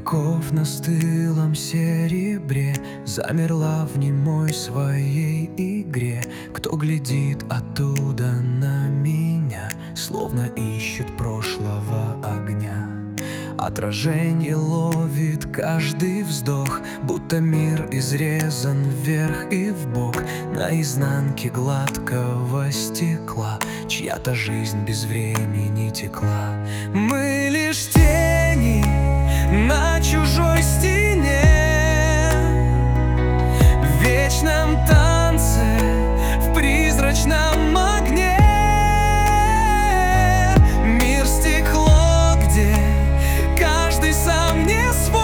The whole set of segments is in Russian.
веков на стылом серебре замерла в немой своей игре. Кто глядит оттуда на меня, словно ищет прошлого огня. Отражение ловит каждый вздох, будто мир изрезан вверх и вбок. На изнанке гладкого стекла чья-то жизнь без времени текла. Мы лишь тени на чужой стене, в вечном танце, в призрачном огне. Мир стекло, где каждый сам не свой,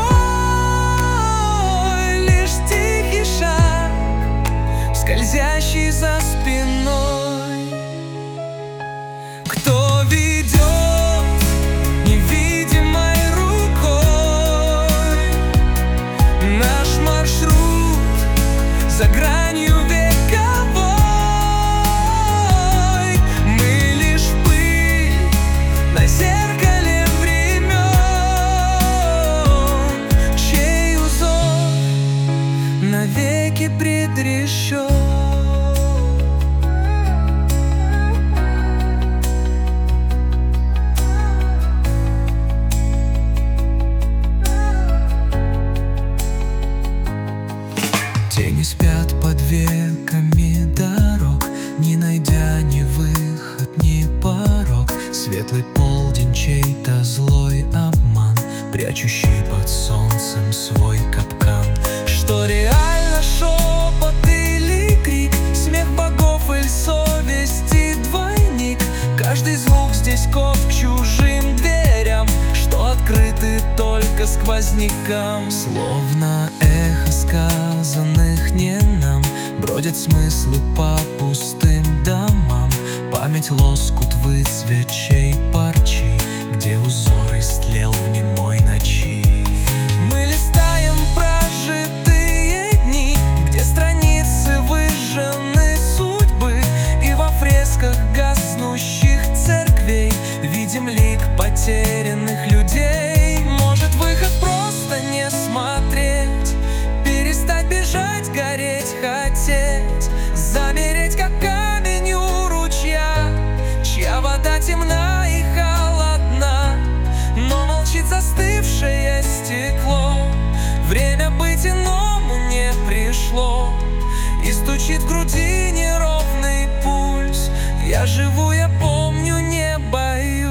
лишь тихий шаг, скользящий за спиной. Кто ведет невидимой рукой наш маршрут за гранью вековой? Мы лишь пыль на зеркале времен, чей узор навеки предрешен. Тени спят под веками дорог, не найдя ни выход, ни порог. Светлый полдень, чей-то злой обман, прячущий под солнцем свой капкан. Что реально, шепот или крик, смех богов или совести двойник? Каждый звук здесь код к чужим дверям, что открыты только сквознякам. Словно эхо сказанных не нам, бродят смыслы по пустым домам. Память лоскут выцветшей парчи, где узор истлел в немой ночи. Мы листаем прожитые дни, где страницы выжжены судьбы, и во фресках гаснущих церквей видим лик потерянных людей. Может, выход просто не смотреть, перестать бежать, гореть, хотеть, замереть, как камень у ручья, чья вода темна и холодна, но молчит застывшее стекло. Время быть иному не пришло, и стучит в груди неровный пульс. Я живу, я помню, не боюсь.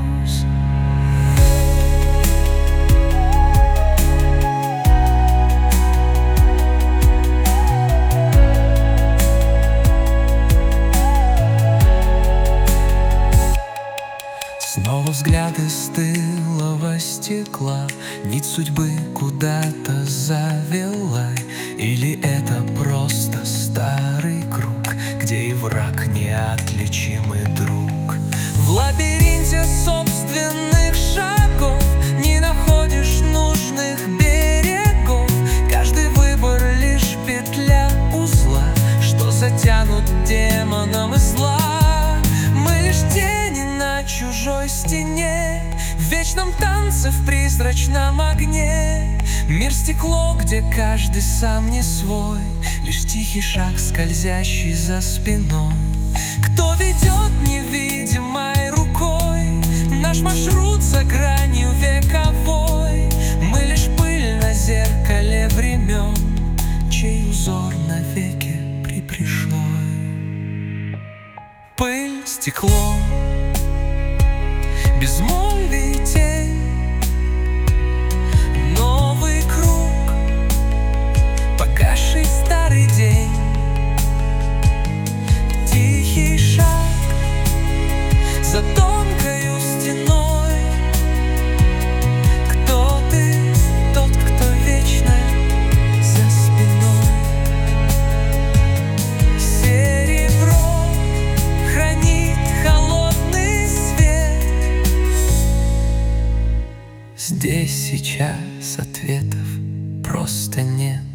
Снова взгляд из стылого стекла, нить судьбы куда-то завела. Или это просто старый круг, где и враг неотличимый друг? В лабиринте собственных шагов не находишь нужных берегов. Каждый выбор лишь петля узла, что затянут демоном из зла. Мы лишь тени на чужой стене, в вечном танце, в призрачном огне. Мир стекло, где каждый сам не свой, лишь тихий шаг, скользящий за спиной. Кто ведет невидимой рукой наш маршрут за гранью вековой? Мы лишь пыль на зеркале времен, чей узор навеки припрешлой. Пыль, стекло, безмолвие, тень, новый круг, погасший старый день. Тихий шаг за тонкою стеной. Кто ты? Тот, кто вечно за спиной. Серебро хранит холодный свет. Здесь сейчас ответов просто нет.